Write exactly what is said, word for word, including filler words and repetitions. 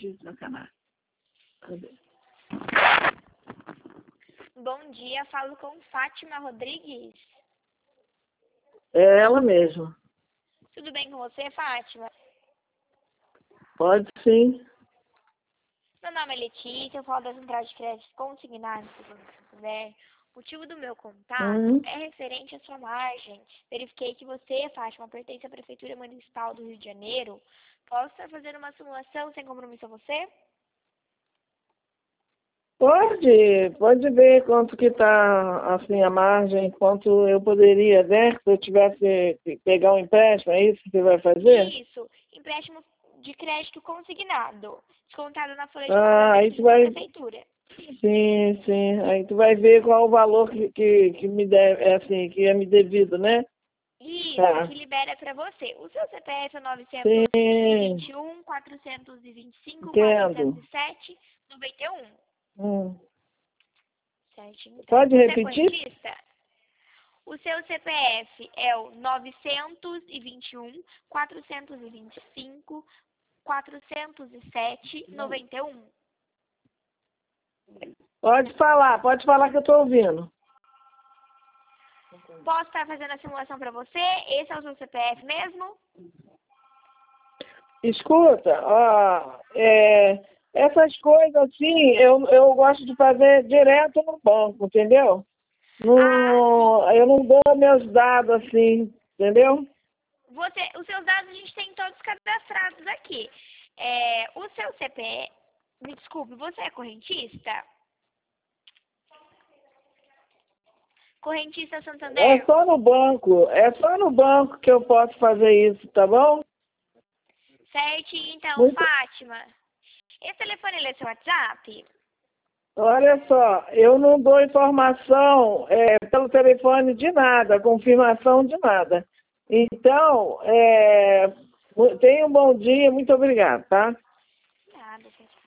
diz no canal. Cadê? Bom dia, falo com Fátima Rodrigues. É ela mesma. Tudo bem com você, Fátima? Pode sim. Meu nome é Letícia, eu falo da Central de Crédito Consignado do Banco Santander. O motivo do meu contato Hum. é referente à sua margem. Verifiquei que você, Fátima, pertence à Prefeitura Municipal do Rio de Janeiro. Posso estar fazendo uma simulação sem compromisso a você? Pode, pode ver quanto que está assim a margem, quanto eu poderia, né? Se eu tivesse que pegar um empréstimo, é isso que você vai fazer? Isso, empréstimo de crédito consignado, descontado na folha de Ah, aí pagamento tu da vai. Prefeitura. Sim, sim. Aí tu vai ver qual o valor que, que, que me deve, é assim, que é me devido, né? Isso, Tá. que libera para você. O seu C P F é novecentos e vinte Sim, e um, quatrocentos e vinte e cinco, quatrocentos entendo. e sete, noventa e um. Hum. Certinho, então. Pode Você é repetir? correntista? O seu C P F é o novecentos e vinte e um, quatrocentos e vinte e cinco, quatrocentos e sete, noventa e um. Pode falar, pode falar que eu estou ouvindo. Posso estar fazendo a simulação para você? Esse é o seu C P F mesmo? Escuta, ó, é, essas coisas assim, eu, eu gosto de fazer direto no banco, entendeu? Ah, sim. Não, eu não dou meus dados assim, entendeu? Você, os seus dados a gente tem todos cadastrados aqui. É, o seu C P F, me desculpe, você é correntista? Correntista É Santander? só no banco, é só no banco que eu posso fazer isso, tá bom? Certinho, então, Muito, Fátima. Esse telefone ele é seu WhatsApp? olha só, eu não dou informação é, pelo telefone de nada, confirmação de nada. Então, é, tenha um bom dia, muito obrigada, tá? Nada, gente.